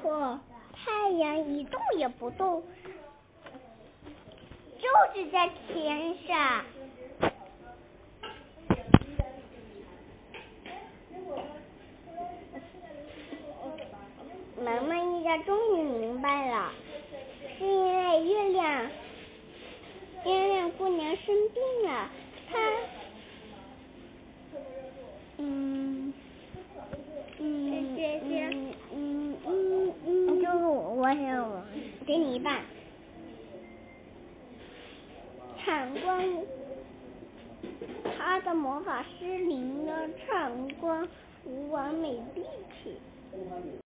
错，太阳一动也不动，就是在天上。萌萌一家终于明白了，是因为月亮姑娘生病了，她就是我想给你一半。闪光，她的魔法失灵了，闪光无完美立体。